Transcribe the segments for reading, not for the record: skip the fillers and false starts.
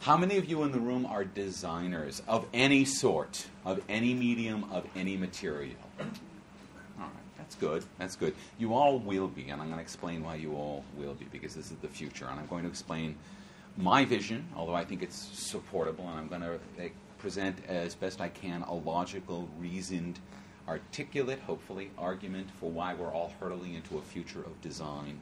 How many of you in the room are designers of any sort, of any medium, of any material? All right, that's good, that's good. You all will be, and I'm going to explain why you all will be, because this is the future, and I'm going to explain my vision, although I think it's supportable, and I'm going to present as best I can a logical, reasoned, articulate, hopefully, argument for why we're all hurtling into a future of design.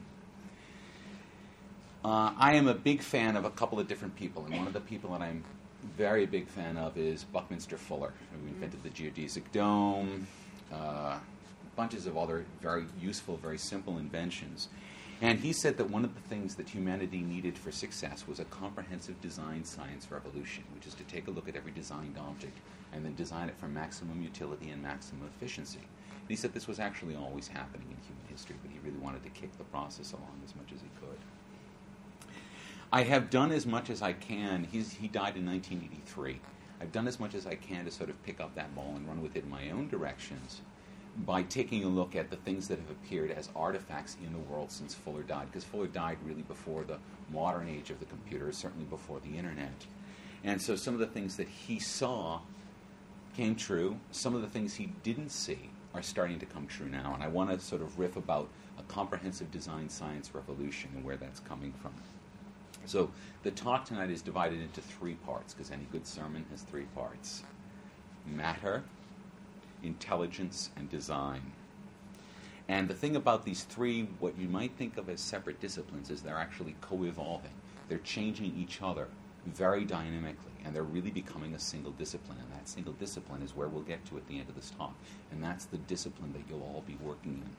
I am a big fan of a couple of different people, and one of the people that I'm very big fan of is Buckminster Fuller, who invented the geodesic dome, bunches of other very useful, very simple inventions. And he said that one of the things that humanity needed for success was a comprehensive design science revolution, which is to take a look at every designed object and then design it for maximum utility and maximum efficiency. And he said this was actually always happening in human history, but he really wanted to kick the process along as much as he could. I have done as much as I can. He died in 1983. I've done as much as I can to sort of pick up that ball and run with it in my own directions by taking a look at the things that have appeared as artifacts in the world since Fuller died, because Fuller died really before the modern age of the computer, certainly before the internet. And so some of the things that he saw came true. Some of the things he didn't see are starting to come true now. And I want to sort of riff about a comprehensive design science revolution and where that's coming from. So the talk tonight is divided into three parts, because any good sermon has three parts: matter, intelligence, and design. And the thing about these three, what you might think of as separate disciplines, is they're actually co-evolving. They're changing each other very dynamically, and they're really becoming a single discipline. And that single discipline is where we'll get to at the end of this talk. And that's the discipline that you'll all be working in.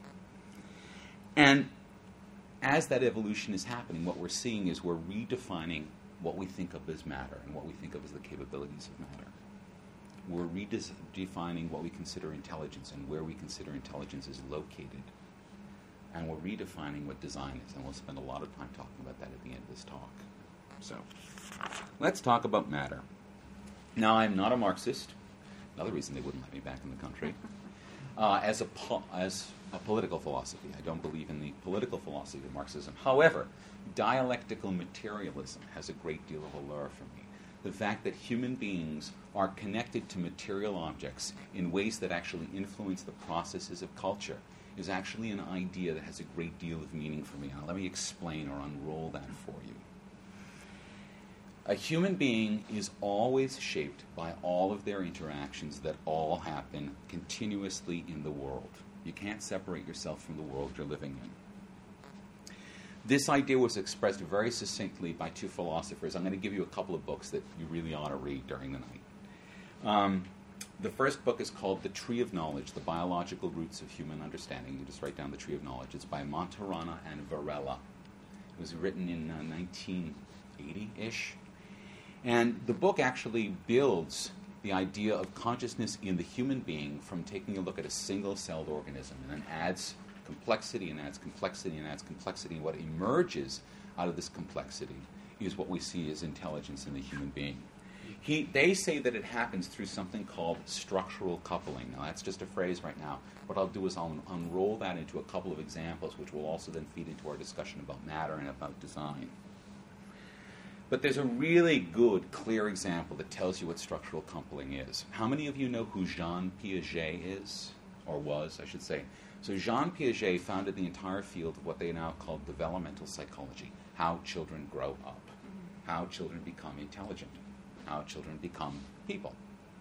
And as that evolution is happening, what we're seeing is we're redefining what we think of as matter and what we think of as the capabilities of matter. We're redefining what we consider intelligence and where we consider intelligence is located. And we're redefining what design is. And we'll spend a lot of time talking about that at the end of this talk. So, let's talk about matter. Now, I'm not a Marxist. Another reason they wouldn't let me back in the country. As a political philosophy. I don't believe in the political philosophy of Marxism. However, dialectical materialism has a great deal of allure for me. The fact that human beings are connected to material objects in ways that actually influence the processes of culture is actually an idea that has a great deal of meaning for me. Now, let me explain or unroll that for you. A human being is always shaped by all of their interactions that all happen continuously in the world. You can't separate yourself from the world you're living in. This idea was expressed very succinctly by two philosophers. I'm going to give you a couple of books that you really ought to read during the night. The first book is called The Tree of Knowledge, The Biological Roots of Human Understanding. You just write down The Tree of Knowledge. It's by Monterana and Varela. It was written in 1980-ish. And the book actually builds the idea of consciousness in the human being from taking a look at a single-celled organism, and then adds complexity and adds complexity and adds complexity. And what emerges out of this complexity is what we see as intelligence in the human being. They say that it happens through something called structural coupling. Now, that's just a phrase right now. What I'll do is I'll unroll that into a couple of examples, which will also then feed into our discussion about matter and about design. But there's a really good, clear example that tells you what structural coupling is. How many of you know who Jean Piaget is? Or was, I should say. So Jean Piaget founded the entire field of what they now call developmental psychology. How children grow up. How children become intelligent. How children become people.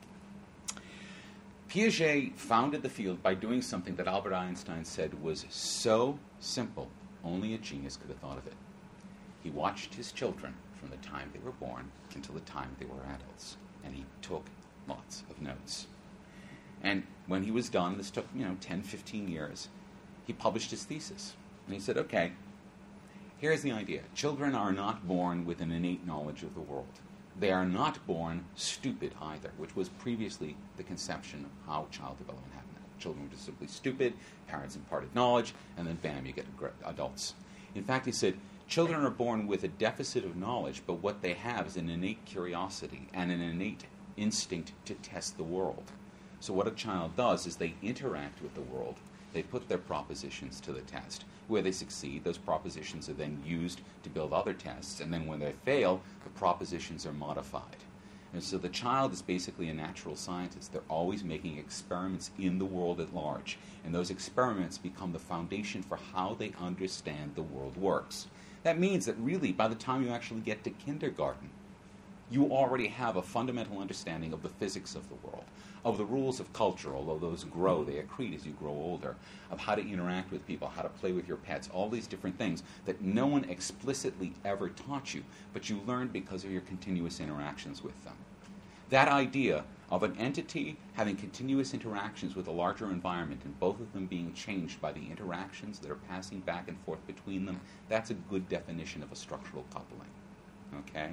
Piaget founded the field by doing something that Albert Einstein said was so simple, only a genius could have thought of it. He watched his children from the time they were born until the time they were adults. And he took lots of notes. And when he was done, this took 10, 15 years, he published his thesis. And he said, okay, here's the idea. Children are not born with an innate knowledge of the world. They are not born stupid either, which was previously the conception of how child development happened. Children were just simply stupid, parents imparted knowledge, and then bam, you get adults. In fact, he said, children are born with a deficit of knowledge, but what they have is an innate curiosity and an innate instinct to test the world. So what a child does is they interact with the world, They put their propositions to the test. Where they succeed, those propositions are then used to build other tests, and then when they fail, the propositions are modified. And so the child is basically a natural scientist. They're always making experiments in the world at large, and those experiments become the foundation for how they understand the world works. That means that really, by the time you actually get to kindergarten, you already have a fundamental understanding of the physics of the world, of the rules of culture, although those grow, they accrete as you grow older, of how to interact with people, how to play with your pets, all these different things that no one explicitly ever taught you, but you learned because of your continuous interactions with them. That idea of an entity having continuous interactions with a larger environment and both of them being changed by the interactions that are passing back and forth between them, that's a good definition of a structural coupling. Okay?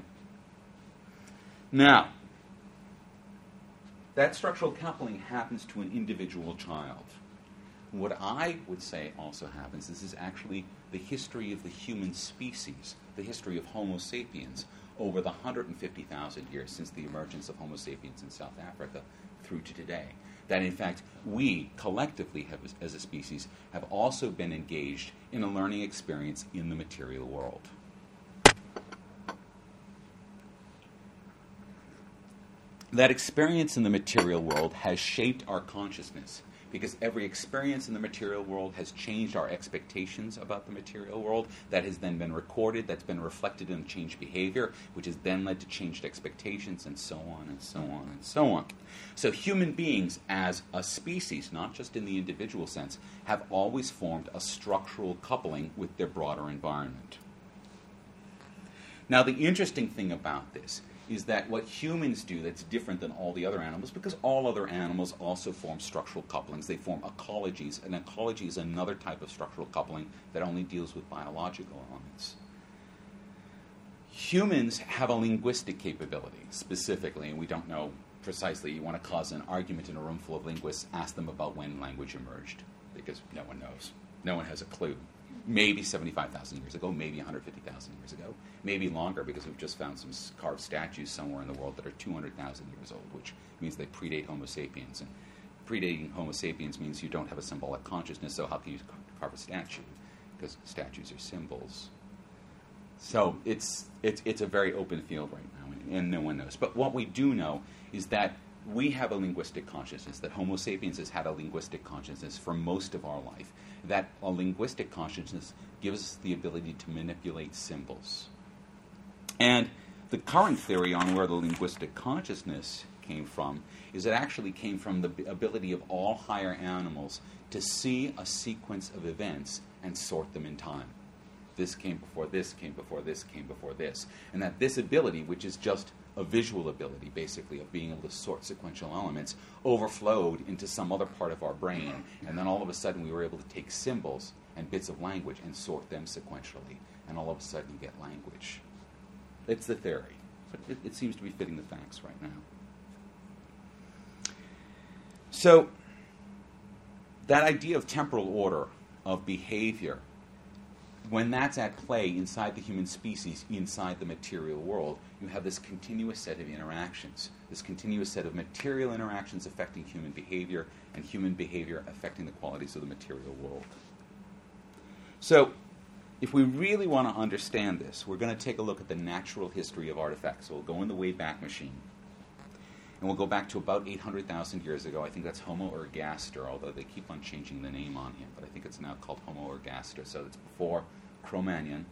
Now, that structural coupling happens to an individual child. What I would say also happens, this is actually the history of the human species, the history of Homo sapiens, over the 150,000 years since the emergence of Homo sapiens in South Africa through to today. That, in fact, we collectively, as a species, have also been engaged in a learning experience in the material world. That experience in the material world has shaped our consciousness, because every experience in the material world has changed our expectations about the material world. That has then been recorded, that's been reflected in changed behavior, which has then led to changed expectations, and so on and so on and so on. So human beings as a species, not just in the individual sense, have always formed a structural coupling with their broader environment. Now, the interesting thing about this is that what humans do that's different than all the other animals, because all other animals also form structural couplings. They form ecologies. An ecology is another type of structural coupling that only deals with biological elements. Humans have a linguistic capability, specifically, and we don't know precisely. You want to cause an argument in a room full of linguists, ask them about when language emerged, because no one knows. No one has a clue. Maybe 75,000 years ago, maybe 150,000 years ago, maybe longer, because we've just found some carved statues somewhere in the world that are 200,000 years old, which means they predate Homo sapiens. And predating Homo sapiens means you don't have a symbolic consciousness, so how can you carve a statue? Because statues are symbols. So it's a very open field right now, and no one knows. But what we do know is that we have a linguistic consciousness, that Homo sapiens has had a linguistic consciousness for most of our life, that a linguistic consciousness gives us the ability to manipulate symbols. And the current theory on where the linguistic consciousness came from is it actually came from the ability of all higher animals to see a sequence of events and sort them in time. This came before this, came before this, came before this. And that this ability, which is just a visual ability, basically, of being able to sort sequential elements, overflowed into some other part of our brain. And then all of a sudden we were able to take symbols and bits of language and sort them sequentially. And all of a sudden you get language. It's the theory. But it seems to be fitting the facts right now. So that idea of temporal order, of behavior, when that's at play inside the human species, inside the material world, you have this continuous set of interactions, this continuous set of material interactions affecting human behavior, and human behavior affecting the qualities of the material world. So, if we really want to understand this, we're going to take a look at the natural history of artifacts. So we'll go in the Wayback Machine, and we'll go back to about 800,000 years ago. I think that's Homo ergaster, although they keep on changing the name on him, but I think it's now called Homo ergaster. So it's before Cro-Magnon.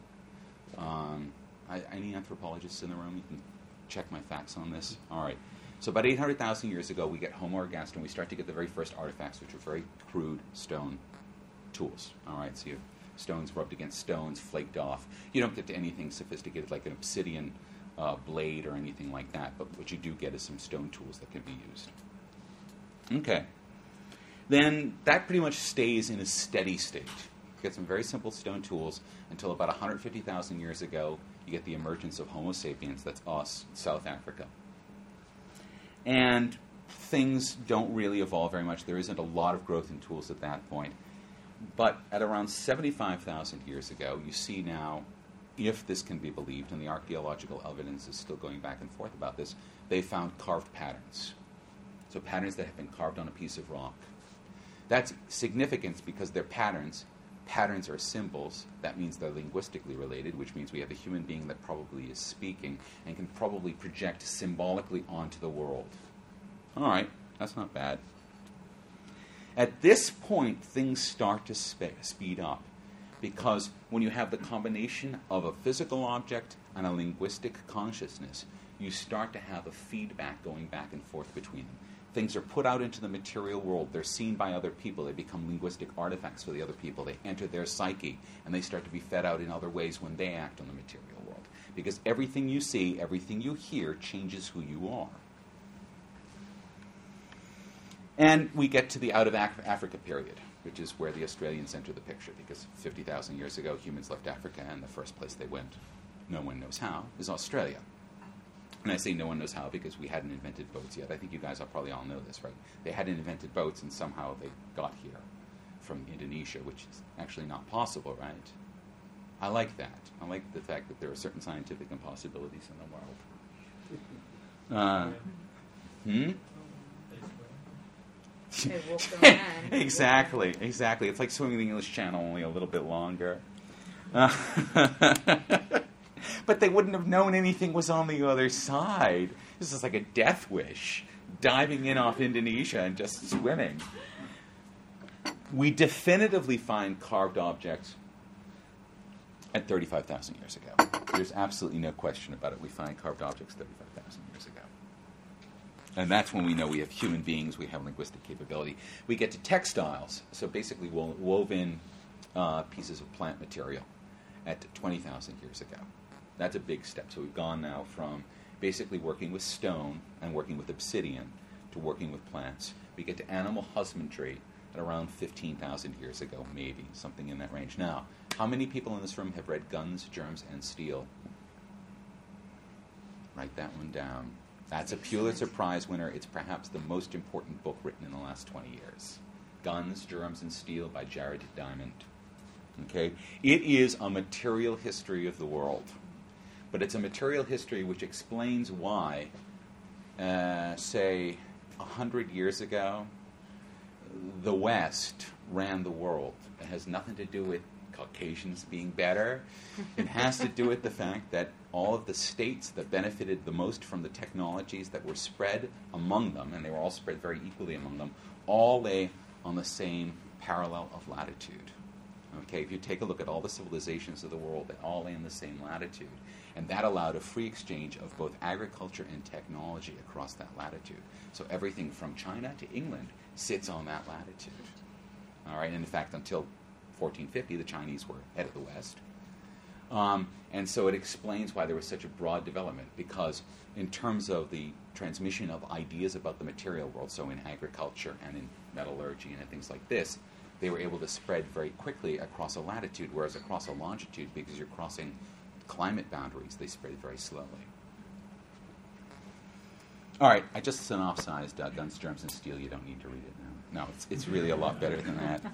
Any anthropologists in the room? You can check my facts on this. All right. So about 800,000 years ago, we get Homo ergaster, and we start to get the very first artifacts, which are very crude stone tools. All right. So you have stones rubbed against stones, flaked off. You don't get to anything sophisticated like an obsidian blade or anything like that, but what you do get is some stone tools that can be used. Okay. Then that pretty much stays in a steady state. You get some very simple stone tools until about 150,000 years ago, you get the emergence of Homo sapiens, that's us, South Africa. And things don't really evolve very much. There isn't a lot of growth in tools at that point. But at around 75,000 years ago, you see now, if this can be believed, and the archaeological evidence is still going back and forth about this, they found carved patterns. So patterns that have been carved on a piece of rock. That's significant because they're patterns. Patterns are symbols. That means they're linguistically related, which means we have a human being that probably is speaking and can probably project symbolically onto the world. All right, that's not bad. At this point, things start to speed up, because when you have the combination of a physical object and a linguistic consciousness, you start to have a feedback going back and forth between them. Things are put out into the material world. They're seen by other people. They become linguistic artifacts for the other people. They enter their psyche, and they start to be fed out in other ways when they act on the material world. Because everything you see, everything you hear, changes who you are. And we get to the out of Africa period, which is where the Australians enter the picture, because 50,000 years ago, humans left Africa, and the first place they went, no one knows how, is Australia. And I say no one knows how because we hadn't invented boats yet. I think you guys probably all know this, right? They hadn't invented boats, and somehow they got here from Indonesia, which is actually not possible, right? I like that. I like the fact that there are certain scientific impossibilities in the world. They walked around. Exactly. It's like swimming the English Channel, only a little bit longer. But they wouldn't have known anything was on the other side. This is like a death wish, diving in off Indonesia and just swimming. We definitively find carved objects at 35,000 years ago. There's absolutely no question about it. We find carved objects 35,000 years ago. And that's when we know we have human beings, we have linguistic capability. We get to textiles, so basically woven pieces of plant material at 20,000 years ago. That's a big step. So we've gone now from basically working with stone and working with obsidian to working with plants. We get to animal husbandry at around 15,000 years ago, maybe, something in that range. Now, how many people in this room have read Guns, Germs, and Steel? Write that one down. That's a Pulitzer Prize winner. It's perhaps the most important book written in the last 20 years. Guns, Germs, and Steel by Jared Diamond. Okay? It is a material history of the world. But it's a material history which explains why, say, 100 years ago, the West ran the world. It has nothing to do with Caucasians being better. It has to do with the fact that all of the states that benefited the most from the technologies that were spread among them, and they were all spread very equally among them, all lay on the same parallel of latitude. Okay, if you take a look at all the civilizations of the world, they all lay in the same latitude. And that allowed a free exchange of both agriculture and technology across that latitude. So everything from China to England sits on that latitude. All right, and in fact, until 1450, the Chinese were head of the West. And so it explains why there was such a broad development, because in terms of the transmission of ideas about the material world, so in agriculture and in metallurgy and in things like this, they were able to spread very quickly across a latitude, whereas across a longitude, because you're crossing climate boundaries, they spread very slowly. All right, I just synopsized Guns, Germs, and Steel. You don't need to read it now. No, it's really a lot better than that.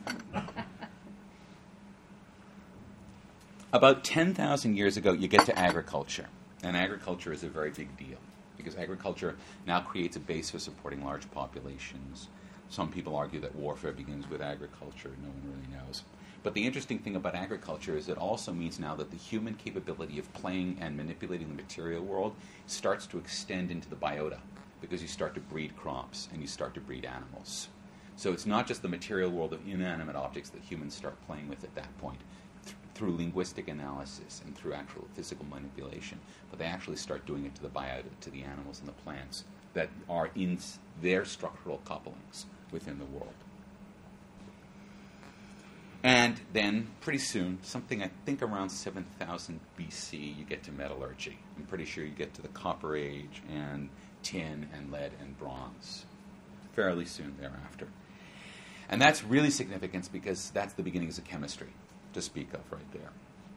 About 10,000 years ago, you get to agriculture. And agriculture is a very big deal, because agriculture now creates a base for supporting large populations. Some people argue that warfare begins with agriculture. No one really knows. But the interesting thing about agriculture is it also means now that the human capability of playing and manipulating the material world starts to extend into the biota, because you start to breed crops and you start to breed animals. So it's not just the material world of inanimate objects that humans start playing with at that point, through linguistic analysis and through actual physical manipulation, but they actually start doing it to the biota, to the animals and the plants that are in their structural couplings within the world. And then, pretty soon, something I think around 7,000 BC, you get to metallurgy. I'm pretty sure you get to the Copper Age and tin and lead and bronze fairly soon thereafter. And that's really significant because that's the beginnings of chemistry to speak of right there.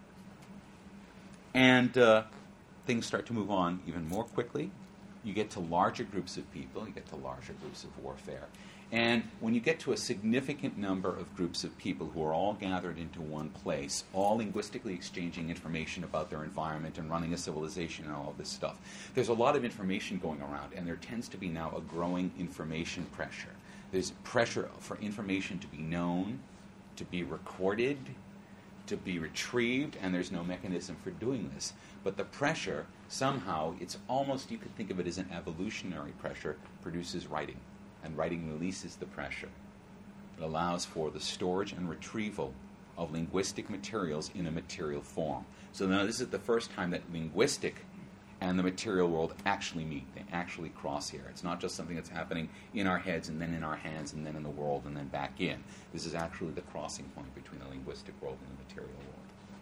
And things start to move on even more quickly. You get to larger groups of people. You get to larger groups of warfare. And when you get to a significant number of groups of people who are all gathered into one place, all linguistically exchanging information about their environment and running a civilization and all of this stuff, there's a lot of information going around, and there tends to be now a growing information pressure. There's pressure for information to be known, to be recorded, to be retrieved, and there's no mechanism for doing this. But the pressure, somehow, it's almost, you could think of it as an evolutionary pressure, produces writing. And writing releases the pressure. It allows for the storage and retrieval of linguistic materials in a material form. So now this is the first time that linguistic and the material world actually meet. They actually cross here. It's not just something that's happening in our heads and then in our hands and then in the world and then back in. This is actually the crossing point between the linguistic world and the material world.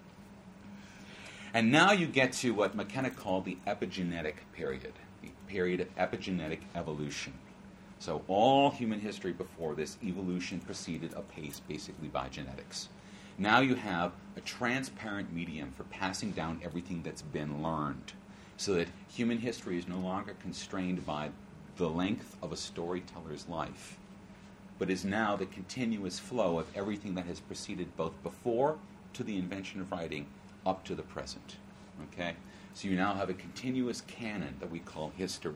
And now you get to what McKenna called the epigenetic period, the period of epigenetic evolution. So all human history before this, evolution proceeded apace basically by genetics. Now you have a transparent medium for passing down everything that's been learned, so that human history is no longer constrained by the length of a storyteller's life, but is now the continuous flow of everything that has proceeded both before to the invention of writing up to the present. Okay? So you now have a continuous canon that we call history.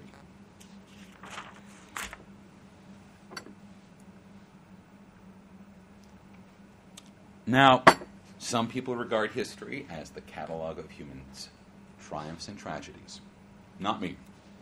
Now, some people regard history as the catalog of humans' triumphs and tragedies. Not me.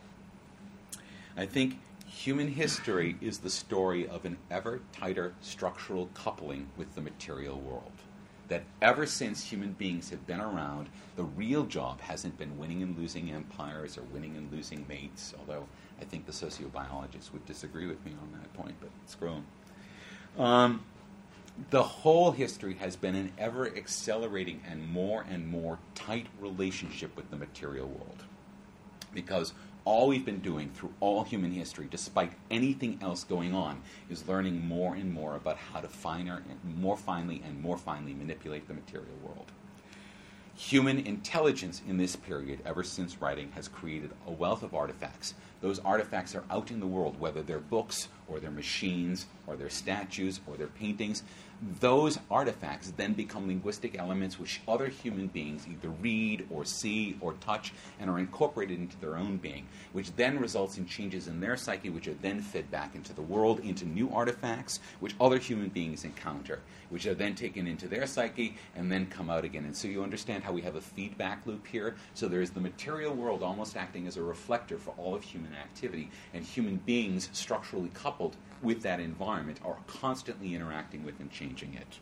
I think human history is the story of an ever tighter structural coupling with the material world. That ever since human beings have been around, the real job hasn't been winning and losing empires or winning and losing mates, although I think the sociobiologists would disagree with me on that point, but screw them. The whole history has been an ever-accelerating and more tight relationship with the material world. Because all we've been doing through all human history, despite anything else going on, is learning more and more about how to more finely manipulate the material world. Human intelligence in this period, ever since writing, has created a wealth of artifacts. Those artifacts are out in the world, whether they're books or they're machines or they're statues or they're paintings. Those artifacts then become linguistic elements which other human beings either read or see or touch and are incorporated into their own being, which then results in changes in their psyche, which are then fed back into the world, into new artifacts which other human beings encounter, which are then taken into their psyche and then come out again. And so you understand how we have a feedback loop here. So there's the material world almost acting as a reflector for all of human activity, and human beings structurally coupled with that environment are constantly interacting with and changing it.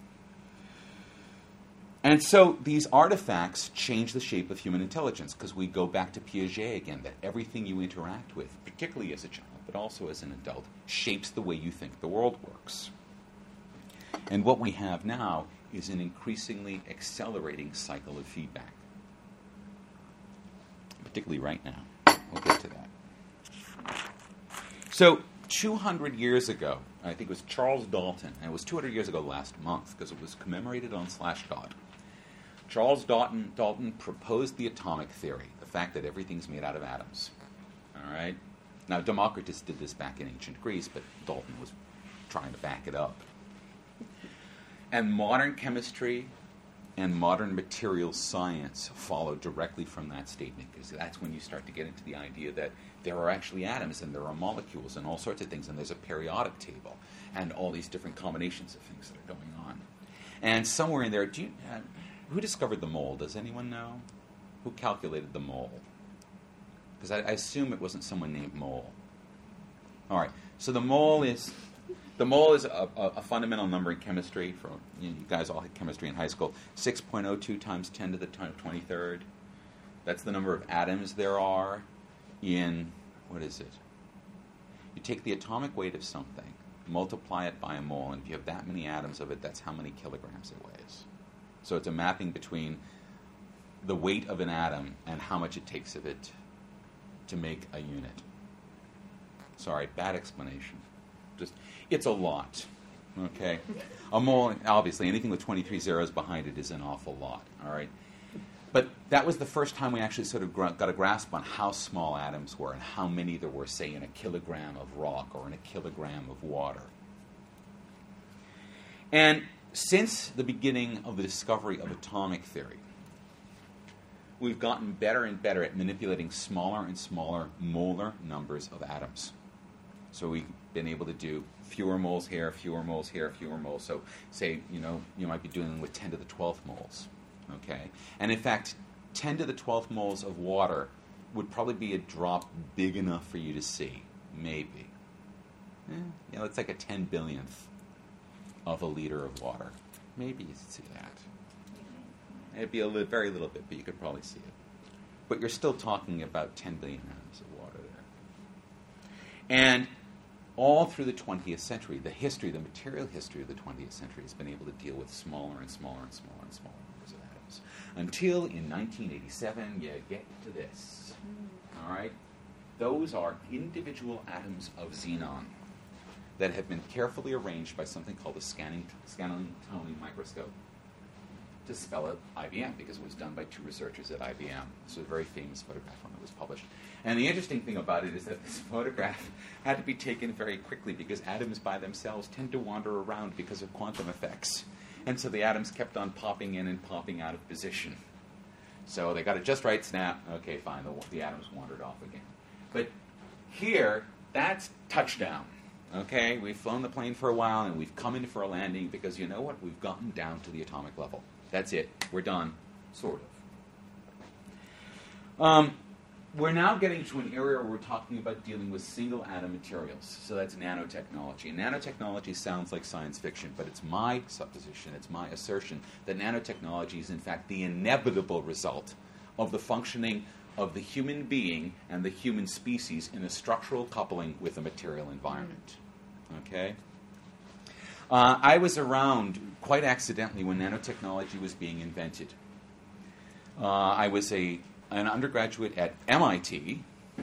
And so these artifacts change the shape of human intelligence, because we go back to Piaget again, that everything you interact with, particularly as a child, but also as an adult, shapes the way you think the world works. And what we have now is an increasingly accelerating cycle of feedback, particularly right now. We'll get to that. So 200 years ago, I think it was Charles Dalton, and it was 200 years ago last month because it was commemorated on Slashdot. Charles Dalton proposed the atomic theory, the fact that everything's made out of atoms. All right? Now, Democritus did this back in ancient Greece, but Dalton was trying to back it up. And modern chemistry and modern material science follow directly from that statement, because that's when you start to get into the idea that there are actually atoms and there are molecules and all sorts of things, and there's a periodic table and all these different combinations of things that are going on. And somewhere in there, who discovered the mole? Does anyone know? Who calculated the mole? Because I assume it wasn't someone named Mole. All right, so the mole is a fundamental number in chemistry. You guys all had chemistry in high school. 6.02 times 10 to the 23rd. That's the number of atoms there are in, what is it? You take the atomic weight of something, multiply it by a mole, and if you have that many atoms of it, that's how many kilograms it weighs. So it's a mapping between the weight of an atom and how much it takes of it to make a unit. Sorry, bad explanation. It's a lot, okay? A mole, obviously, anything with 23 zeros behind it is an awful lot, all right? But that was the first time we actually sort of got a grasp on how small atoms were and how many there were, say, in a kilogram of rock or in a kilogram of water. And since the beginning of the discovery of atomic theory, we've gotten better and better at manipulating smaller and smaller molar numbers of atoms. So we've been able to do fewer moles here, fewer moles here, fewer moles. So say, you might be dealing with 10 to the 12th moles, okay? And in fact, 10 to the 12th moles of water would probably be a drop big enough for you to see, maybe. It's like a 10 billionth of a liter of water. Maybe you could see that. It'd be very little bit, but you could probably see it. But you're still talking about 10 billion atoms of water there. And all through the 20th century, the material history of the 20th century has been able to deal with smaller and smaller and smaller and smaller numbers of atoms. Until in 1987, you get to this. All right? Those are individual atoms of xenon that have been carefully arranged by something called the scanning toning microscope to spell out IBM, because it was done by two researchers at IBM. This was a very famous photograph when it was published. And the interesting thing about it is that this photograph had to be taken very quickly because atoms by themselves tend to wander around because of quantum effects. And so the atoms kept on popping in and popping out of position. So they got it just right, snap, okay, fine, the atoms wandered off again. But here, that's touchdown. Okay, we've flown the plane for a while and we've come in for a landing because you know what? We've gotten down to the atomic level. That's it. We're done. Sort of. We're now getting to an area where we're talking about dealing with single atom materials. So that's nanotechnology. And nanotechnology sounds like science fiction, but it's my supposition, it's my assertion that nanotechnology is in fact the inevitable result of the functioning of the human being and the human species in a structural coupling with a material environment. Okay? I was around quite accidentally when nanotechnology was being invented. I was an undergraduate at MIT,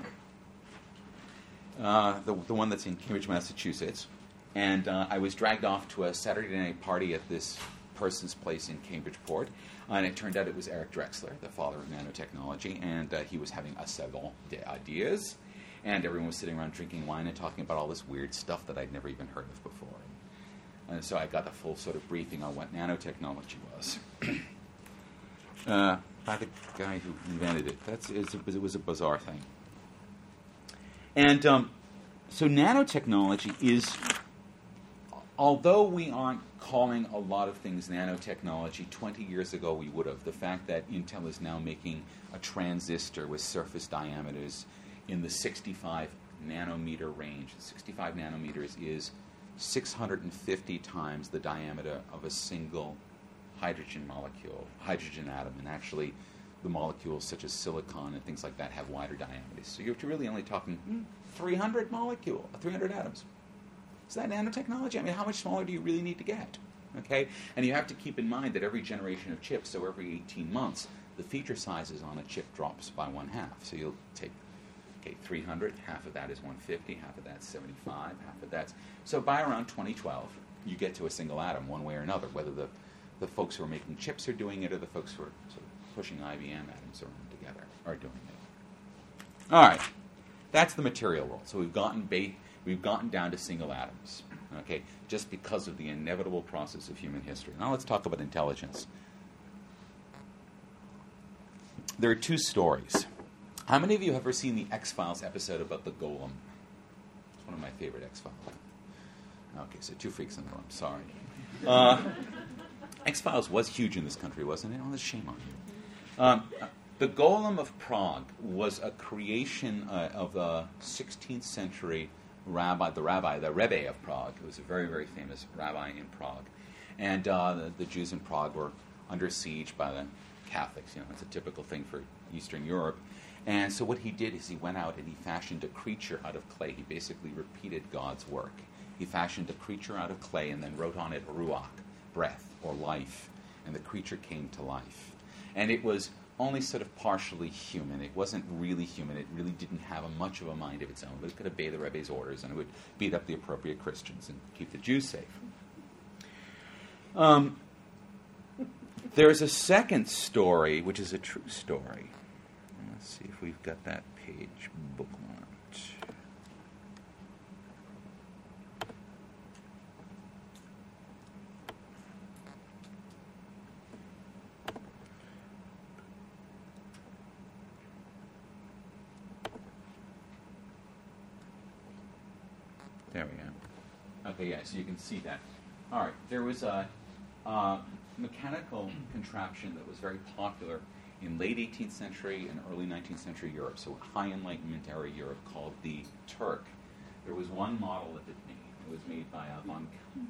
the one that's in Cambridge, Massachusetts, and I was dragged off to a Saturday night party at this person's place in Cambridgeport, and it turned out it was Eric Drexler, the father of nanotechnology, and he was having a salon d'idées, and everyone was sitting around drinking wine and talking about all this weird stuff that I'd never even heard of before. And so I got a full sort of briefing on what nanotechnology was. By the guy who invented it. It was a bizarre thing. And so nanotechnology is, although we aren't calling a lot of things nanotechnology, 20 years ago we would have. The fact that Intel is now making a transistor with surface diameters in the 65 nanometer range. 65 nanometers is 650 times the diameter of a single hydrogen atom. And actually, the molecules such as silicon and things like that have wider diameters. So you're really only talking 300 atoms. Is that nanotechnology? I mean, how much smaller do you really need to get? Okay? And you have to keep in mind that every generation of chips, so every 18 months, the feature sizes on a chip drops by 1/2. So you'll take 300, half of that is 150, half of that's 75, half of that's... So by around 2012, you get to a single atom one way or another, whether the folks who are making chips are doing it or the folks who are sort of pushing IBM atoms around together are doing it. All right. That's the material world. So we've gotten down to single atoms, okay, just because of the inevitable process of human history. Now let's talk about intelligence. There are two stories. How many of you have ever seen the X-Files episode about the Golem? It's one of my favorite X-Files. Okay, so two freaks in the room. Sorry. X-Files was huge in this country, wasn't it? Oh, that's a shame on you. The Golem of Prague was a creation of the 16th century rabbi, the Rebbe of Prague, who was a very, very famous rabbi in Prague. And the Jews in Prague were under siege by the Catholics. You know, it's a typical thing for Eastern Europe. And so what he did is he went out and he fashioned a creature out of clay. He basically repeated God's work. He fashioned a creature out of clay and then wrote on it ruach, breath or life. And the creature came to life. And it was only sort of partially human. It wasn't really human. It really didn't have much of a mind of its own. But it could obey the Rebbe's orders and it would beat up the appropriate Christians and keep the Jews safe. There's a second story, which is a true story. Let's see if we've got that page bookmarked. There we go. Okay, yeah, so you can see that. All right, there was a mechanical contraption that was very popular in late 18th century and early 19th century Europe, so high Enlightenment era Europe, called the Turk. There was one model that it made. It was made by von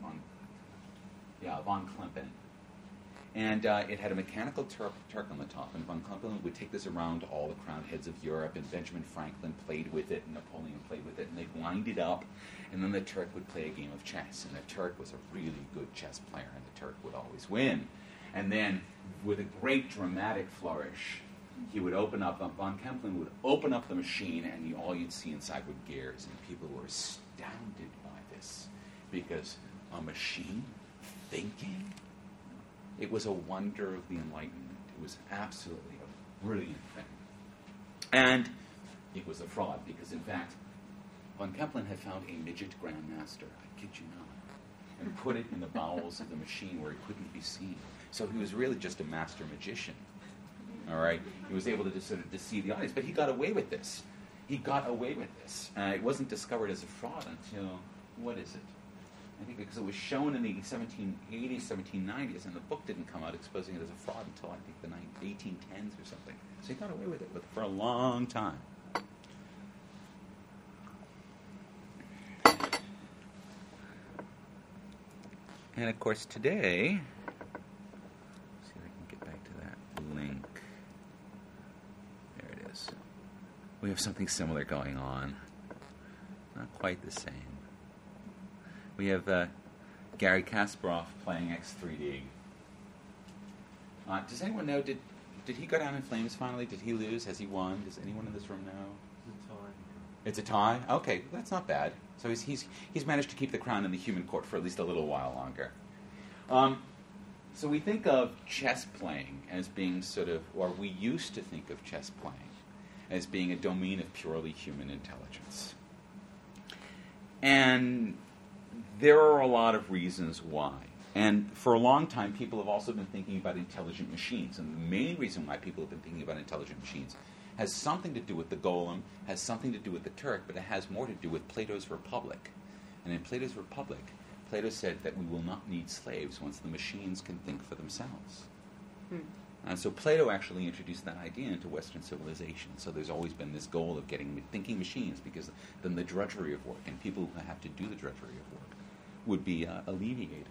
Klempen. And it had a mechanical Turk on the top, and von Klempen would take this around to all the crowned heads of Europe, and Benjamin Franklin played with it, and Napoleon played with it, and they'd wind it up, and then the Turk would play a game of chess, and the Turk was a really good chess player, and the Turk would always win. And then, with a great dramatic flourish, he would open up, von Kempelen would open up the machine, and all you'd see inside were gears, and people were astounded by this, because a machine thinking? It was a wonder of the Enlightenment. It was absolutely a brilliant thing. And it was a fraud, because in fact, von Kempelen had found a midget grandmaster, I kid you not, and put it in the bowels of the machine where it couldn't be seen. So he was really just a master magician. All right? He was able to just sort of deceive the audience, but he got away with this. He got away with this. It wasn't discovered as a fraud until, what is it? I think because it was shown in the 1780s, 1790s, and the book didn't come out exposing it as a fraud until, I think, the 1810s or something. So he got away with it for a long time. And, of course, today, let's see if I can get back to that link. There it is. We have something similar going on. Not quite the same. We have Gary Kasparov playing X3D. Does anyone know, did he go down in flames finally? Did he lose? Has he won? Does anyone in this room know? It's a tie? Okay, that's not bad. So he's managed to keep the crown in the human court for at least a little while longer. So we think of chess playing as being sort of, or we used to think of chess playing as being a domain of purely human intelligence. And there are a lot of reasons why. And for a long time, people have also been thinking about intelligent machines. And the main reason why people have been thinking about intelligent machines has something to do with the golem, has something to do with the Turk, but it has more to do with Plato's Republic. And in Plato's Republic, Plato said that we will not need slaves once the machines can think for themselves. And so Plato actually introduced that idea into Western civilization. So there's always been this goal of getting thinking machines, because then the drudgery of work and people who have to do the drudgery of work would be alleviated.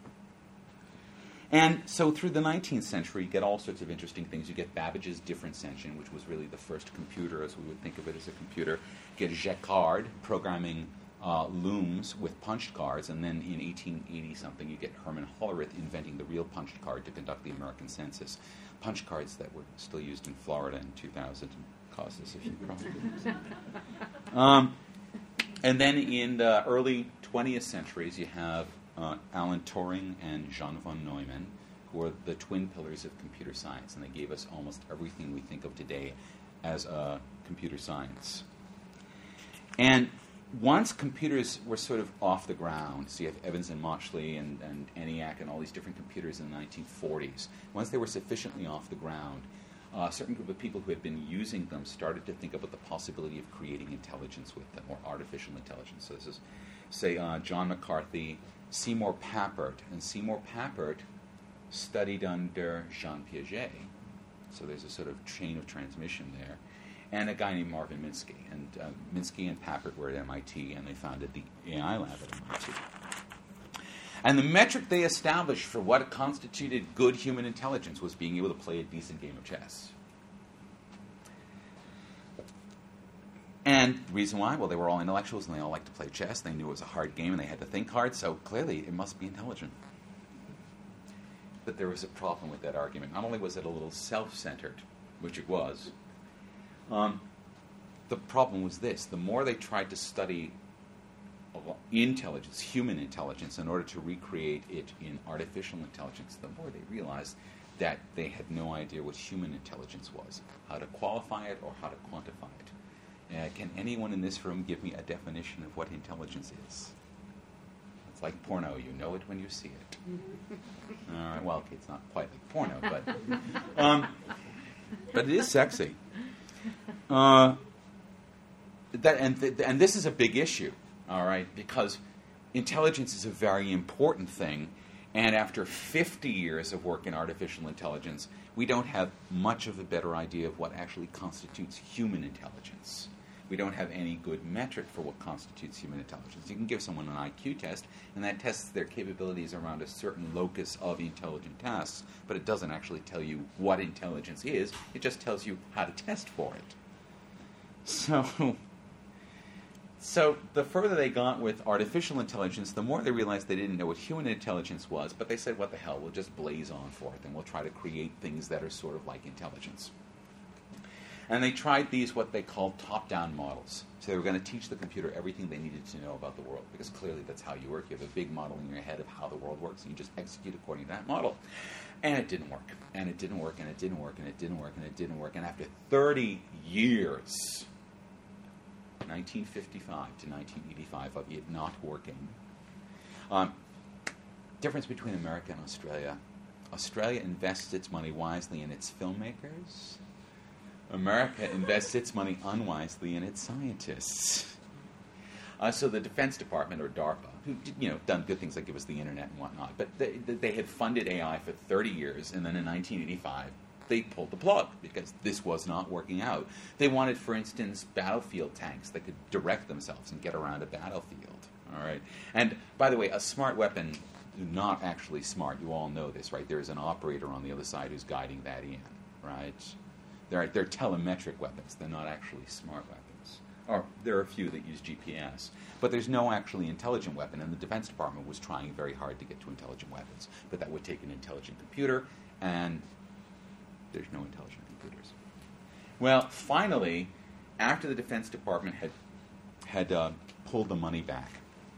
And so through the 19th century, you get all sorts of interesting things. You get Babbage's difference engine, which was really the first computer, as we would think of it as a computer. You get Jacquard programming looms with punched cards, and then in 1880-something, you get Herman Hollerith inventing the real punched card to conduct the American census. Punch cards that were still used in Florida in 2000 and caused us a few problems. And then in the early 20th centuries, you have Alan Turing and Jean von Neumann, who are the twin pillars of computer science, and they gave us almost everything we think of today as computer science. And once computers were sort of off the ground, so you have Evans and Mauchly and ENIAC and all these different computers in the 1940s, once they were sufficiently off the ground, a certain group of people who had been using them started to think about the possibility of creating intelligence with them, or artificial intelligence. So this is, say, John McCarthy, Seymour Papert, and Seymour Papert studied under Jean Piaget. So there's a sort of chain of transmission there. And a guy named Marvin Minsky. And Minsky and Papert were at MIT, and they founded the AI lab at MIT. And the metric they established for what constituted good human intelligence was being able to play a decent game of chess. And the reason why? Well, they were all intellectuals, and they all liked to play chess. They knew it was a hard game, and they had to think hard, so clearly it must be intelligent. But there was a problem with that argument. Not only was it a little self-centered, which it was, the problem was this. The more they tried to study intelligence, human intelligence, in order to recreate it in artificial intelligence, the more they realized that they had no idea what human intelligence was, how to qualify it or how to quantify it. Can anyone in this room give me a definition of what intelligence is? It's like porno. You know it when you see it. All right, well, it's not quite like porno, but it is sexy. And this is a big issue. all right? Because intelligence is a very important thing, and after 50 years of work in artificial intelligence, we don't have much of a better idea of what actually constitutes human intelligence. We don't have any good metric for what constitutes human intelligence. You can give someone an IQ test, and that tests their capabilities around a certain locus of intelligent tasks, but it doesn't actually tell you what intelligence is. It just tells you how to test for it. So the further they got with artificial intelligence, the more they realized they didn't know what human intelligence was, but they said, what the hell, we'll just blaze on for it, and we'll try to create things that are sort of like intelligence. And they tried these, what they call top-down models. So they were going to teach the computer everything they needed to know about the world, because clearly that's how you work. You have a big model in your head of how the world works, and you just execute according to that model. And it didn't work, and it didn't work, and it didn't work, and it didn't work, and it didn't work. And after 30 years, 1955 to 1985, of it not working, difference between America and Australia. Australia invests its money wisely in its filmmakers. America invests its money unwisely in its scientists. So the Defense Department, or DARPA, who done good things like give us the internet and whatnot, but they had funded AI for 30 years, and then in 1985, they pulled the plug because this was not working out. They wanted, for instance, battlefield tanks that could direct themselves and get around a battlefield. All right. And by the way, a smart weapon is not actually smart. You all know this, right? There's an operator on the other side who's guiding that in, right? They're telemetric weapons. They're not actually smart weapons. Or there are a few that use GPS. But there's no actually intelligent weapon, and the Defense Department was trying very hard to get to intelligent weapons. But that would take an intelligent computer, and there's no intelligent computers. Well, finally, after the Defense Department had pulled the money back,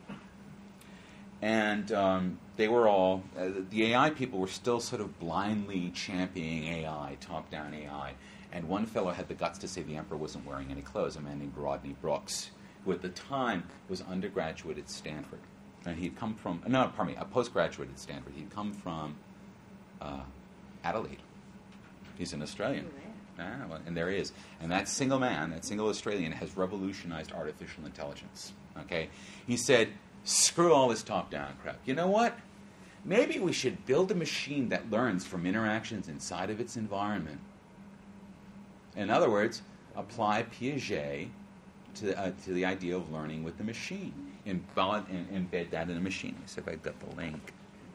and they were all, the AI people were still sort of blindly championing AI, top-down AI, and one fellow had the guts to say the emperor wasn't wearing any clothes, a man named Rodney Brooks, who at the time was undergraduate at Stanford. And he'd come from, a postgraduate at Stanford. He'd come from Adelaide. He's an Australian. And there he is. And that single man, that single Australian, has revolutionized artificial intelligence. Okay? He said, screw all this top-down crap. You know what? Maybe we should build a machine that learns from interactions inside of its environment. In other words, apply Piaget to the idea of learning with the machine. Embed that in a machine. Let's see if I've got the link.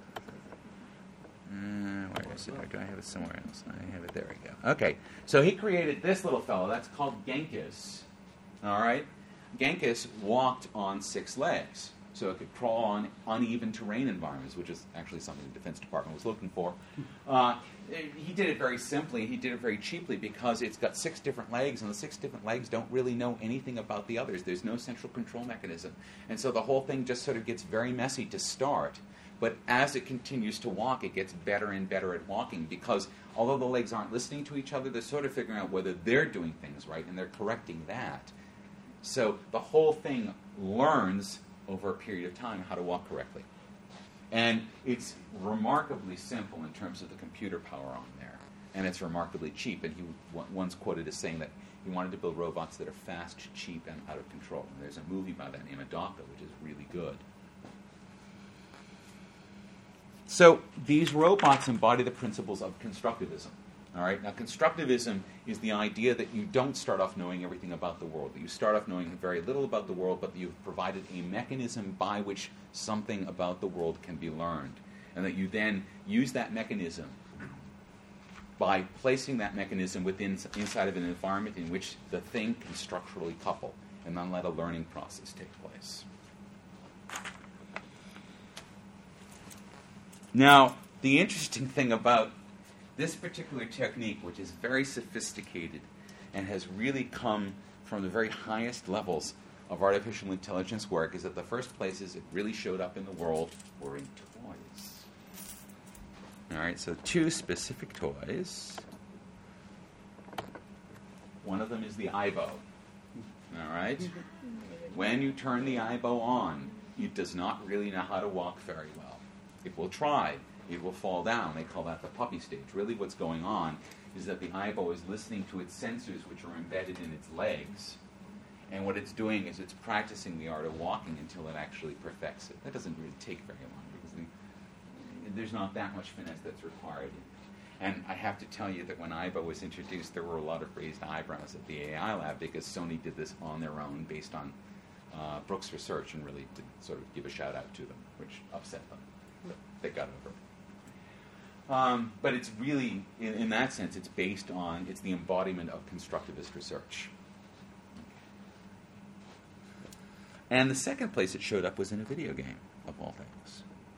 Where is it? Or do I have it somewhere else? I have it. There we go. Okay. So he created this little fellow. That's called Genghis. All right? Genghis walked on 6 legs. So it could crawl on uneven terrain environments, which is actually something the Defense Department was looking for. He did it very simply. He did it very cheaply because it's got 6 different legs, and the 6 different legs don't really know anything about the others. There's no central control mechanism. And so the whole thing just sort of gets very messy to start. But as it continues to walk, it gets better and better at walking because although the legs aren't listening to each other, they're sort of figuring out whether they're doing things right, and they're correcting that. So the whole thing learns over a period of time how to walk correctly. And it's remarkably simple in terms of the computer power on there. And it's remarkably cheap. And he once quoted as saying that he wanted to build robots that are fast, cheap, and out of control. And there's a movie by that name, Adopta, which is really good. So these robots embody the principles of constructivism. All right. Now, constructivism is the idea that you don't start off knowing everything about the world, that you start off knowing very little about the world, but that you've provided a mechanism by which something about the world can be learned, and that you then use that mechanism by placing that mechanism inside of an environment in which the thing can structurally couple, and then let a learning process take place. Now, the interesting thing about this particular technique, which is very sophisticated and has really come from the very highest levels of artificial intelligence work, is that the first places it really showed up in the world were in toys. All right, so 2 specific toys. One of them is the Aibo. All right? When you turn the Aibo on, it does not really know how to walk very well. It will try. It will fall down. They call that the puppy stage. Really what's going on is that the Aibo is listening to its sensors, which are embedded in its legs, And what it's doing is it's practicing the art of walking until it actually perfects it. That doesn't really take very long because there's not that much finesse that's required. And I have to tell you that when Aibo was introduced, there were a lot of raised eyebrows at the AI lab because Sony did this on their own based on Brooks' research and really did sort of give a shout out to them, which upset them. But they got over it. But it's really, in that sense, it's based on, it's the embodiment of constructivist research. And the second place it showed up was in a video game, of all things.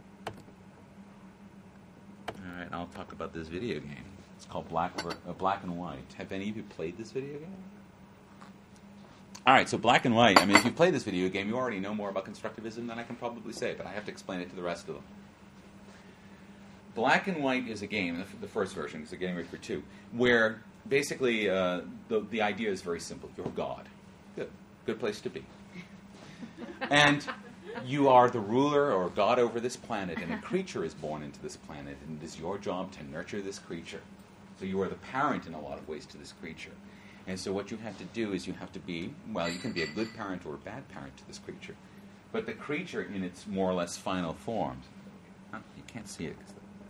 All right, I'll talk about this video game. It's called Black and White. Have any of you played this video game? All right, so Black and White, I mean, if you play this video game, you already know more about constructivism than I can probably say, but I have to explain it to the rest of them. Black and White is a game, the first version, because they're getting ready for 2, where basically the idea is very simple. You're God. Good place to be. And you are the ruler or God over this planet, and a creature is born into this planet, and it is your job to nurture this creature. So you are the parent in a lot of ways to this creature. And so what you have to do is you have to be, well, you can be a good parent or a bad parent to this creature. But the creature in its more or less final form, you can't see it because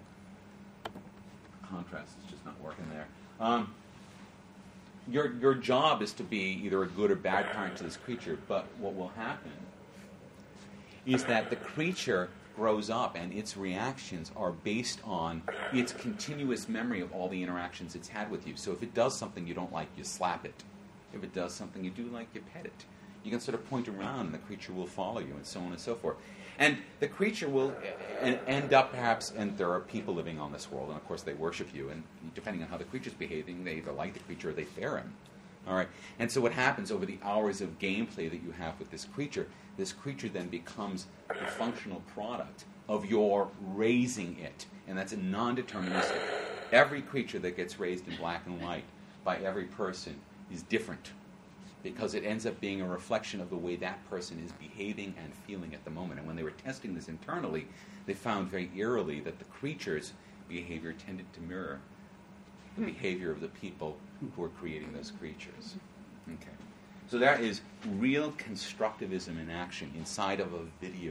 the contrast is just not working there. Your job is to be either a good or bad parent to this creature, but what will happen is that the creature grows up and its reactions are based on its continuous memory of all the interactions it's had with you. So if it does something you don't like, you slap it. If it does something you do like, you pet it. You can sort of point around and the creature will follow you and so on and so forth. And the creature will end up perhaps, and there are people living on this world, and of course they worship you, and depending on how the creature's behaving, they either like the creature or they fear him. All right? And so what happens over the hours of gameplay that you have with this creature then becomes the functional product of your raising it. And that's a non-deterministic. Every creature that gets raised in Black and White by every person is different because it ends up being a reflection of the way that person is behaving and feeling at the moment. And when they were testing this internally, they found very eerily that the creature's behavior tended to mirror the behavior of the people who were creating those creatures. Okay. So that is real constructivism in action inside of a video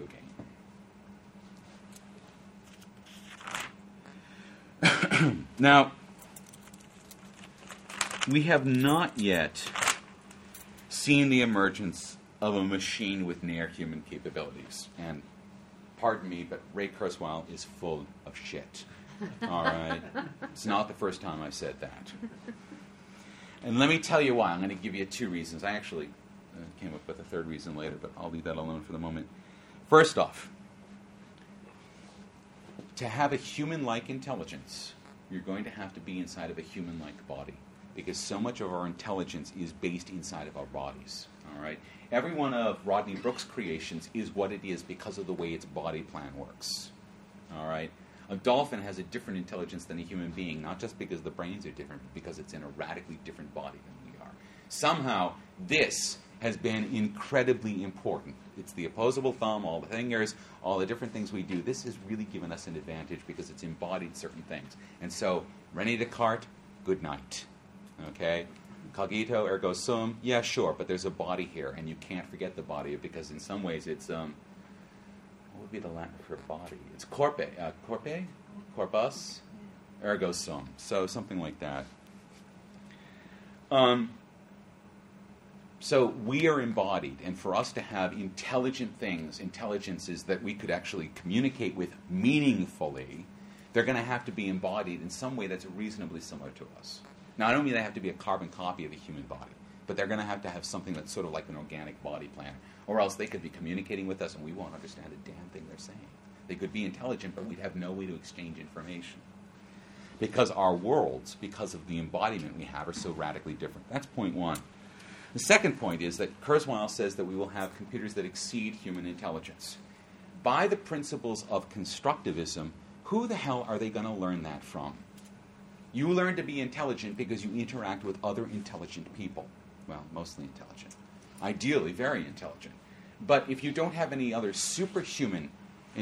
game. Now, we have not yet seen the emergence of a machine with near human capabilities. And pardon me, but Ray Kurzweil is full of shit. All right? It's not the first time I've said that. And let me tell you why. I'm going to give you 2 reasons. I actually came up with a 3rd reason later, but I'll leave that alone for the moment. First off, to have a human-like intelligence, you're going to have to be inside of a human-like body, because so much of our intelligence is based inside of our bodies. All right? Every one of Rodney Brooks' creations is what it is because of the way its body plan works. All right? A dolphin has a different intelligence than a human being, not just because the brains are different, but because it's in a radically different body than we are. Somehow, this has been incredibly important. It's the opposable thumb, all the fingers, all the different things we do. This has really given us an advantage because it's embodied certain things. And so, René Descartes, good night. Okay? Cogito ergo sum, yeah, sure, but there's a body here, and you can't forget the body because in some ways it's... what would be the Latin for body? It's corpe, corpus, ergo sum. So something like that. So we are embodied, and for us to have intelligent things, intelligences that we could actually communicate with meaningfully, they're going to have to be embodied in some way that's reasonably similar to us. Now, I don't mean they have to be a carbon copy of a human body, but they're going to have something that's sort of like an organic body plan, or else they could be communicating with us and we won't understand a damn thing they're saying. They could be intelligent, but we'd have no way to exchange information. Because our worlds, because of the embodiment we have, are so radically different. That's point 1. The second point is that Kurzweil says that we will have computers that exceed human intelligence. By the principles of constructivism, who the hell are they going to learn that from? You learn to be intelligent because you interact with other intelligent people. Well, mostly intelligent. Ideally, very intelligent. But if you don't have any other superhuman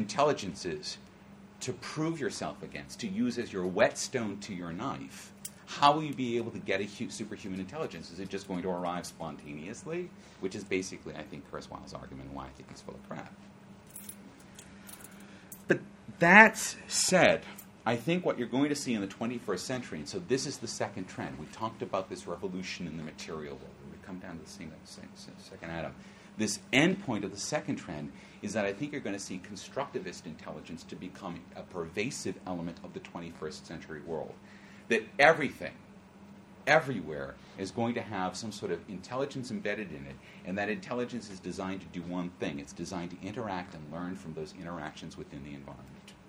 intelligences to prove yourself against, to use as your whetstone to your knife, how will you be able to get a superhuman intelligence? Is it just going to arrive spontaneously? Which is basically, I think, Kurzweil's argument and why I think he's full of crap. But that said, I think what you're going to see in the 21st century, and so this is the second trend. We talked about this revolution in the material world. We come down to the second atom. This end point of the second trend is that I think you're going to see constructivist intelligence to become a pervasive element of the 21st century world. That everything, everywhere, is going to have some sort of intelligence embedded in it, and that intelligence is designed to do one thing. It's designed to interact and learn from those interactions within the environment.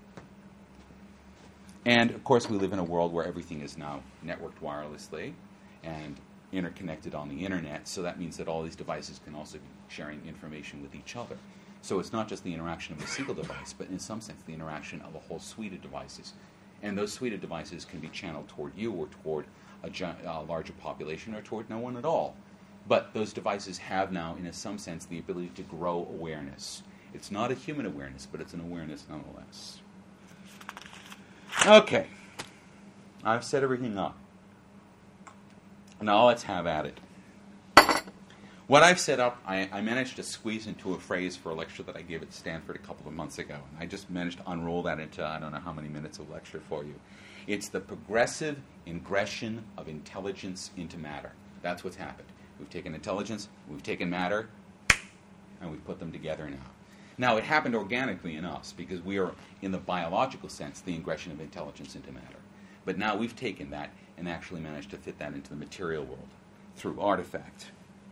And, of course, we live in a world where everything is now networked wirelessly and interconnected on the internet, so that means that all these devices can also be sharing information with each other. So it's not just the interaction of a single device, but in some sense the interaction of a whole suite of devices. And those suite of devices can be channeled toward you or toward a larger population or toward no one at all. But those devices have now, in some sense, the ability to grow awareness. It's not a human awareness, but it's an awareness nonetheless. Okay. I've set everything up. Now let's have at it. What I've set up, I managed to squeeze into a phrase for a lecture that I gave at Stanford a couple of months ago. And I just managed to unroll that into I don't know how many minutes of lecture for you. It's the progressive ingression of intelligence into matter. That's what's happened. We've taken intelligence, we've taken matter, and we've put them together now. Now, it happened organically in us because we are, in the biological sense, the ingression of intelligence into matter. But now we've taken that and actually managed to fit that into the material world through artifact.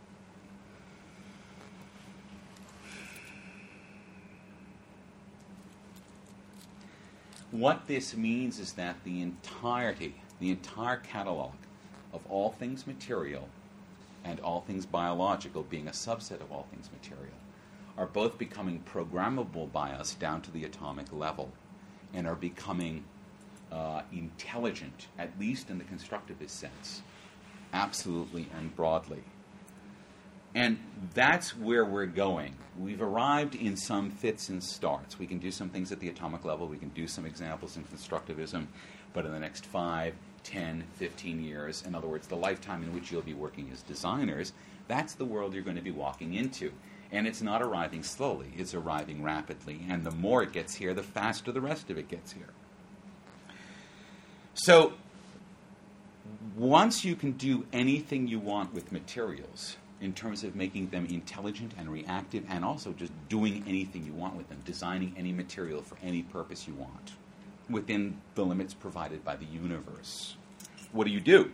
What this means is that the entire catalog of all things material and all things biological, being a subset of all things material, are both becoming programmable by us down to the atomic level and are becoming intelligent, at least in the constructivist sense, absolutely and broadly. And that's where we're going. We've arrived in some fits and starts. We can do some things at the atomic level. We can do some examples in constructivism. But in the next 5, 10, 15 years, in other words, the lifetime in which you'll be working as designers, that's the world you're going to be walking into. And it's not arriving slowly. It's arriving rapidly. And the more it gets here, the faster the rest of it gets here. So once you can do anything you want with materials, in terms of making them intelligent and reactive, and also just doing anything you want with them, designing any material for any purpose you want, within the limits provided by the universe. What do?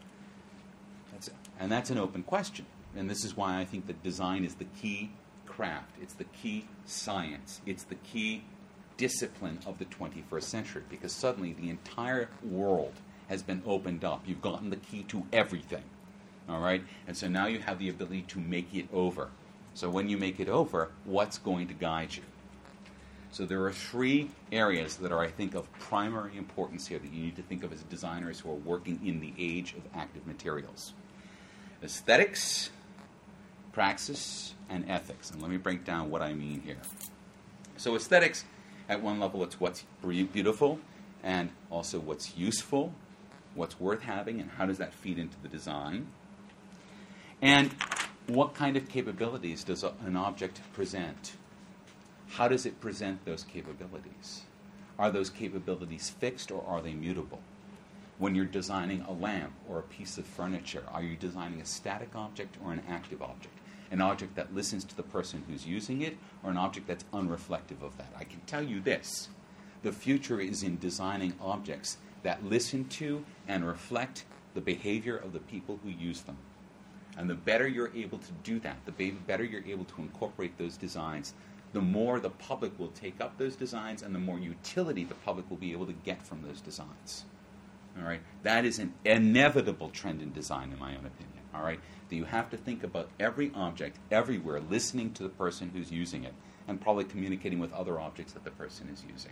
That's an open question. And this is why I think that design is the key craft. It's the key science. It's the key discipline of the 21st century, because suddenly the entire world has been opened up. You've gotten the key to everything. All right? And so now you have the ability to make it over. So when you make it over, what's going to guide you? So there are 3 areas that are, I think, of primary importance here that you need to think of as designers who are working in the age of active materials. Aesthetics, praxis, and ethics. And let me break down what I mean here. So aesthetics, at one level, it's what's beautiful and also what's useful, what's worth having, and how does that feed into the design. And what kind of capabilities does an object present? How does it present those capabilities? Are those capabilities fixed or are they mutable? When you're designing a lamp or a piece of furniture, are you designing a static object or an active object? An object that listens to the person who's using it, or an object that's unreflective of that? I can tell you this. The future is in designing objects that listen to and reflect the behavior of the people who use them. And the better you're able to do that, the better you're able to incorporate those designs, the more the public will take up those designs and the more utility the public will be able to get from those designs. All right? That is an inevitable trend in design, in my own opinion. All right? That you have to think about every object, everywhere, listening to the person who's using it, and probably communicating with other objects that the person is using.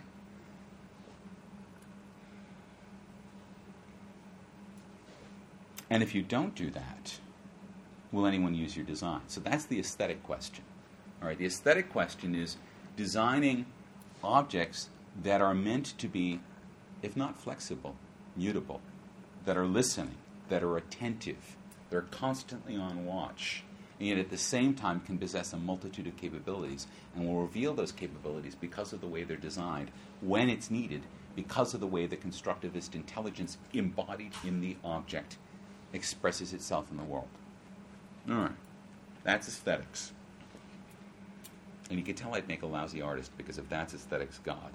And if you don't do that, will anyone use your design? So that's the aesthetic question. All right, the aesthetic question is designing objects that are meant to be, if not flexible, mutable, that are listening, that are attentive, they're constantly on watch, and yet at the same time can possess a multitude of capabilities and will reveal those capabilities because of the way they're designed when it's needed, because of the way the constructivist intelligence embodied in the object expresses itself in the world. All right. That's aesthetics. And you can tell I'd make a lousy artist because if that's aesthetics, God.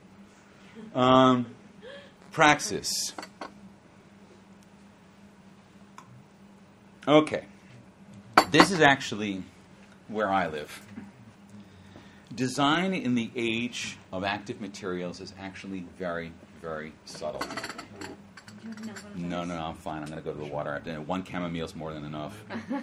Praxis. Okay. This is actually where I live. Design in the age of active materials is actually very, very subtle. No, I'm fine. I'm going to go to the water. One chamomile is more than enough.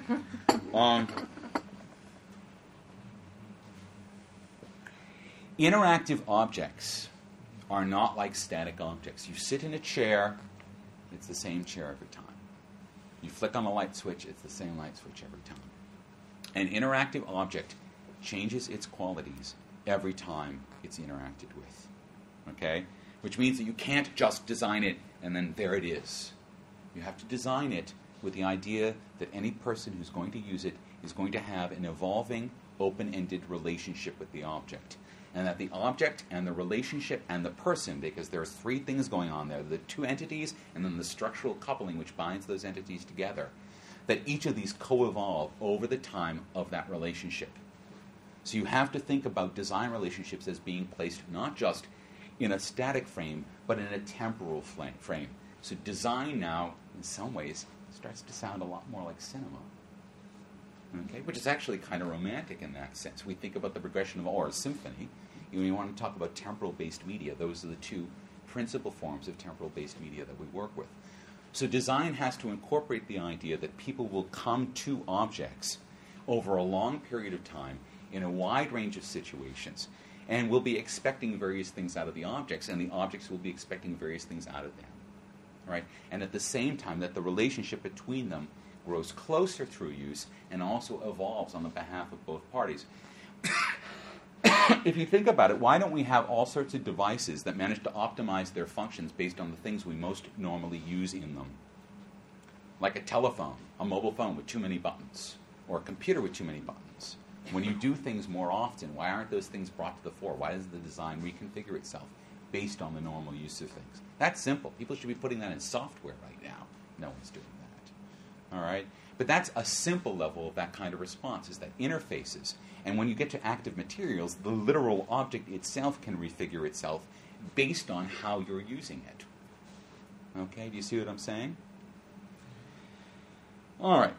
Interactive objects are not like static objects. You sit in a chair, it's the same chair every time. You flick on the light switch, it's the same light switch every time. An interactive object changes its qualities every time it's interacted with. Okay? Which means that you can't just design it and then there it is. You have to design it with the idea that any person who's going to use it is going to have an evolving, open-ended relationship with the object. And that the object and the relationship and the person, because there's three things going on there, the two entities and then the structural coupling which binds those entities together, that each of these co-evolve over the time of that relationship. So you have to think about design relationships as being placed not just in a static frame, but in a temporal frame. So design now, in some ways, starts to sound a lot more like cinema. Okay? Which is actually kind of romantic in that sense. We think about the progression of or a symphony. When you want to talk about temporal-based media, those are the two principal forms of temporal-based media that we work with. So design has to incorporate the idea that people will come to objects over a long period of time in a wide range of situations and will be expecting various things out of the objects, and the objects will be expecting various things out of them. Right? And at the same time that the relationship between them grows closer through use and also evolves on the behalf of both parties. If you think about it, why don't we have all sorts of devices that manage to optimize their functions based on the things we most normally use in them? Like a telephone, a mobile phone with too many buttons, or a computer with too many buttons. When you do things more often, why aren't those things brought to the fore? Why does the design reconfigure itself based on the normal use of things? That's simple. People should be putting that in software right now. No one's doing that. All right? But that's a simple level of that kind of response, is that interfaces. And when you get to active materials, the literal object itself can refigure itself based on how you're using it. Okay? Do you see what I'm saying? All right.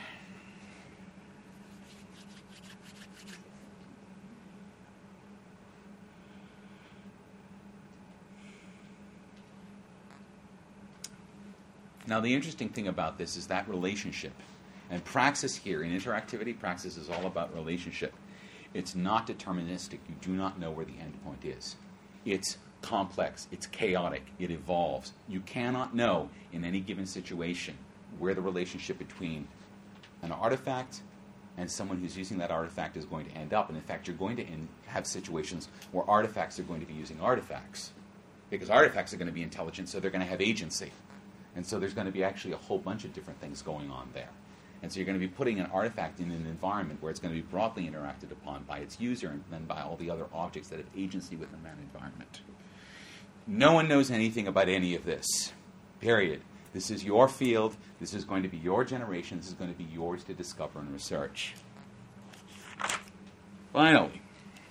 Now, the interesting thing about this is that relationship. And praxis here, in interactivity, praxis is all about relationship. It's not deterministic. You do not know where the end point is. It's complex. It's chaotic. It evolves. You cannot know in any given situation where the relationship between an artifact and someone who's using that artifact is going to end up. And in fact, you're going to have situations where artifacts are going to be using artifacts. Because artifacts are going to be intelligent, so they're going to have agency. And so there's going to be actually a whole bunch of different things going on there. And so you're going to be putting an artifact in an environment where it's going to be broadly interacted upon by its user and then by all the other objects that have agency within that environment. No one knows anything about any of this. Period. This is your field. This is going to be your generation. This is going to be yours to discover and research. Finally,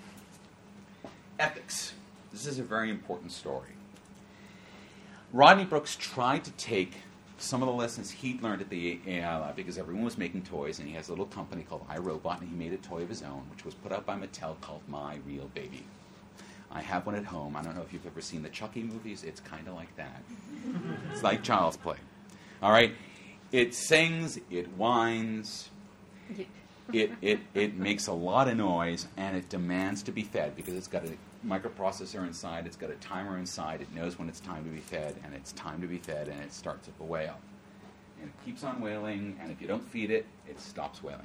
ethics. This is a very important story. Rodney Brooks tried to take some of the lessons he'd learned at the lab because everyone was making toys, and he has a little company called iRobot, and he made a toy of his own, which was put out by Mattel called My Real Baby. I have one at home. I don't know if you've ever seen the Chucky movies. It's kind of like that. It's like Child's Play. All right? It sings, it whines, it makes a lot of noise, and it demands to be fed because it's got a microprocessor inside, it's got a timer inside, it knows when it's time to be fed, and it's time to be fed, and it starts up a wail. And it keeps on wailing, and if you don't feed it, it stops wailing.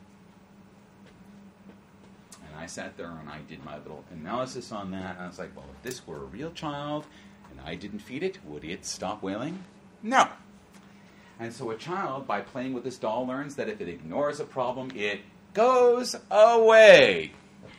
And I sat there and I did my little analysis on that, and I was like, well, if this were a real child and I didn't feed it, would it stop wailing? No. And so a child, by playing with this doll, learns that if it ignores a problem, it goes away.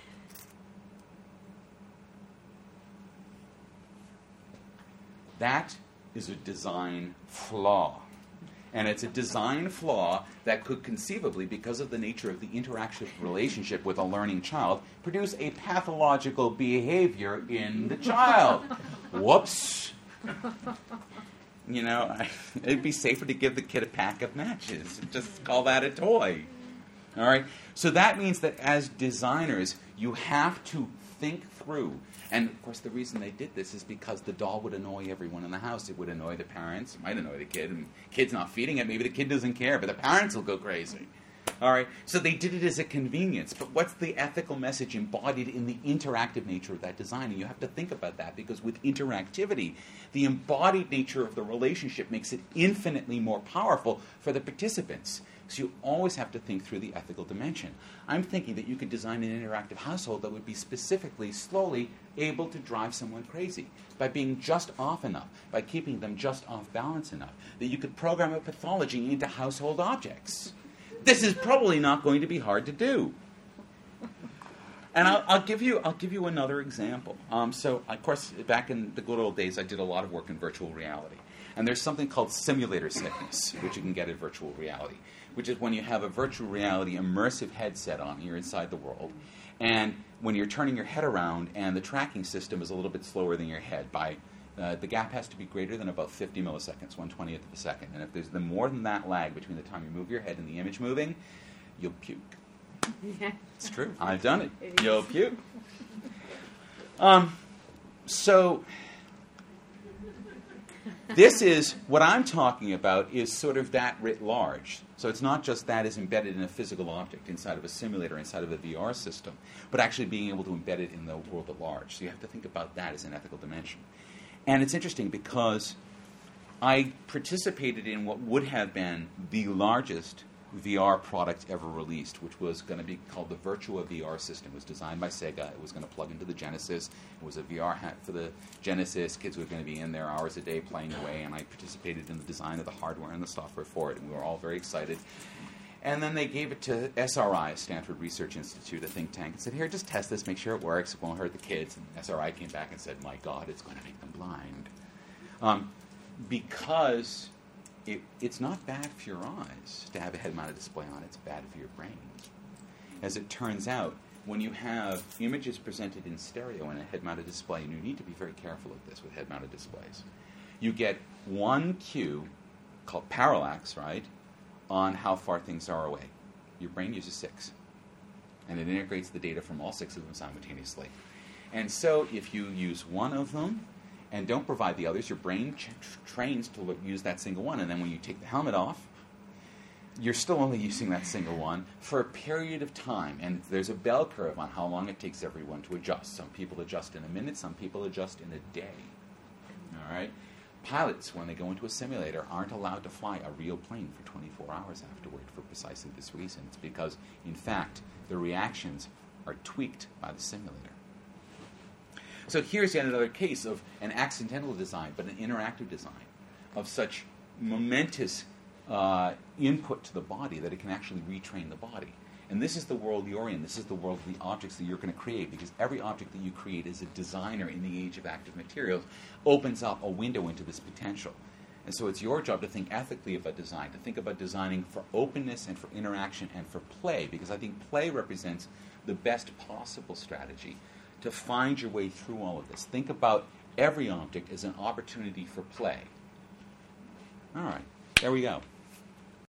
That is a design flaw. And it's a design flaw that could conceivably, because of the nature of the interactive relationship with a learning child, produce a pathological behavior in the child. Whoops. You know, it'd be safer to give the kid a pack of matches and just call that a toy. All right? So that means that as designers, you have to think through. And, of course, the reason they did this is because the doll would annoy everyone in the house. It would annoy the parents. It might annoy the kid. And the kid's not feeding it. Maybe the kid doesn't care, but the parents will go crazy. All right? So they did it as a convenience. But what's the ethical message embodied in the interactive nature of that design? And you have to think about that, because with interactivity, the embodied nature of the relationship makes it infinitely more powerful for the participants. So you always have to think through the ethical dimension. I'm thinking that you could design an interactive household that would be specifically, slowly able to drive someone crazy by being just off enough, by keeping them just off balance enough, that you could program a pathology into household objects. This is probably not going to be hard to do. And I'll give you another example. So, of course, back in the good old days, I did a lot of work in virtual reality. And there's something called simulator sickness, which you can get in virtual reality, which is when you have a virtual reality immersive headset on, you're inside the world, and when you're turning your head around and the tracking system is a little bit slower than your head, by the gap has to be greater than about 50 milliseconds, 1/20th of a second. And if there's more than that lag between the time you move your head and the image moving, you'll puke. It's true. I've done it. You'll puke. So this is, what I'm talking about is sort of that writ large. So it's not just that is embedded in a physical object inside of a simulator, inside of a VR system, but actually being able to embed it in the world at large. So you have to think about that as an ethical dimension. And it's interesting because I participated in what would have been the largest VR product ever released, which was going to be called the Virtua VR system. It was designed by Sega. It was going to plug into the Genesis. It was a VR hat for the Genesis. Kids were going to be in there hours a day playing away, and I participated in the design of the hardware and the software for it, and we were all very excited. And then they gave it to SRI, Stanford Research Institute, a think tank, and said, here, just test this, make sure it works, it won't hurt the kids. And SRI came back and said, my God, it's going to make them blind. Because it's not bad for your eyes to have a head-mounted display on. It's bad for your brain. As it turns out, when you have images presented in stereo in a head-mounted display, and you need to be very careful of this with head-mounted displays, you get one cue called parallax, right, on how far things are away. Your brain uses 6, and it integrates the data from all 6 of them simultaneously. And so if you use one of them and don't provide the others, your brain trains to use that single one. And then when you take the helmet off, you're still only using that single one for a period of time. And there's a bell curve on how long it takes everyone to adjust. Some people adjust in a minute, some people adjust in a day. All right? Pilots, when they go into a simulator, aren't allowed to fly a real plane for 24 hours afterward for precisely this reason. It's because, in fact, the reactions are tweaked by the simulator. So here's yet another case of an accidental design, but an interactive design, of such momentous input to the body that it can actually retrain the body. And this is the world you're in. This is the world of the objects that you're going to create, because every object that you create as a designer in the age of active materials opens up a window into this potential. And so it's your job to think ethically about design, to think about designing for openness and for interaction and for play, because I think play represents the best possible strategy to find your way through all of this. Think about every object as an opportunity for play. All right, there we go.